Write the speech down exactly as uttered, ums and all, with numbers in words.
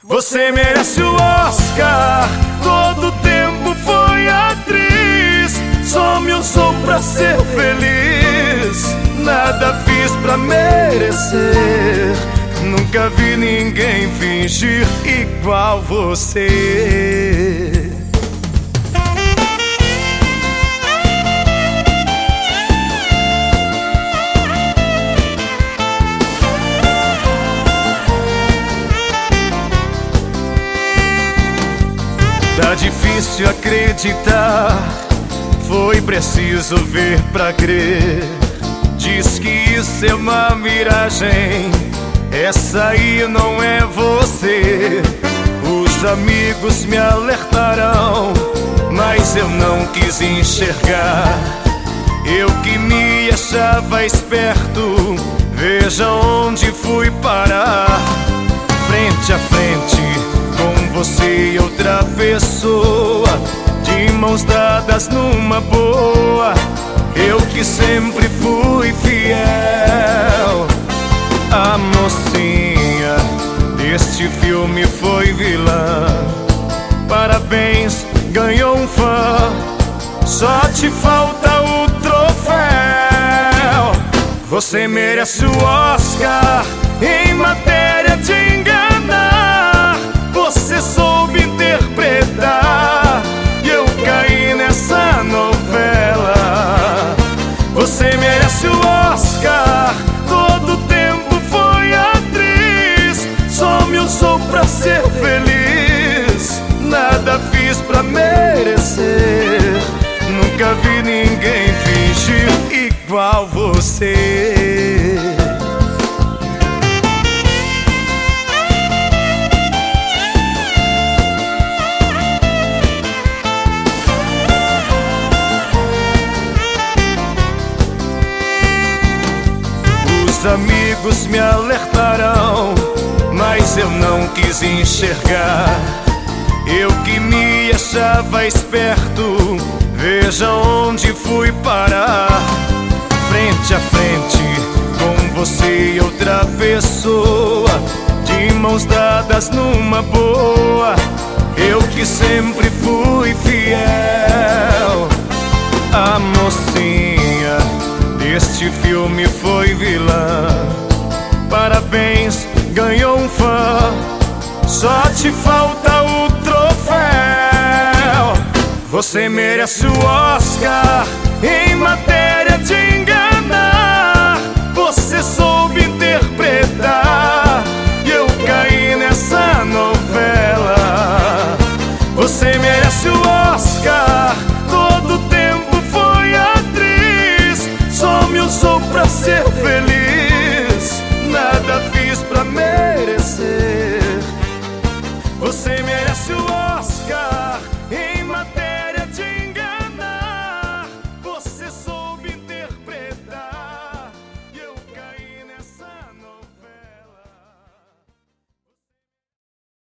Você merece o Oscar, todo tempo foi atriz. Só me usou pra ser feliz, nada fiz pra merecer. Nunca vi ninguém fingir igual você. Tá difícil acreditar, foi preciso ver pra crer. Diz que isso é uma miragem, essa aí não é você. Os amigos me alertaram, mas eu não quis enxergar. Eu que me achava esperto, veja onde fui parar. Frente a frente com você e outra pessoa, de mãos dadas numa boa. Eu que sempre fui fiel. A mocinha deste filme foi vilã. Parabéns, ganhou um fã, só te falta o troféu. Você merece o Oscar em matéria de enganar. Você soube interpretar e eu caí nessa novela. Você merece o Oscar, todo tempo foi atriz. Só me usou pra ser feliz, nada fiz pra merecer. Nunca vi ninguém fingir igual você. Os amigos me alertaram, mas eu não quis enxergar. Eu que me achava esperto, veja onde fui parar. Frente a frente com você e outra pessoa, de mãos dadas numa boa. Eu que sempre fui fiel. A mocinha deste filme foi vilã. Parabéns, ganhou um fã, só te falta o troféu. Você merece o Oscar em matéria de enganar. Você soube interpretar e eu caí nessa novela. Você merece o Oscar, todo tempo foi atriz. Só me usou pra ser feliz, nada fiz pra merecer. Você merece o Oscar.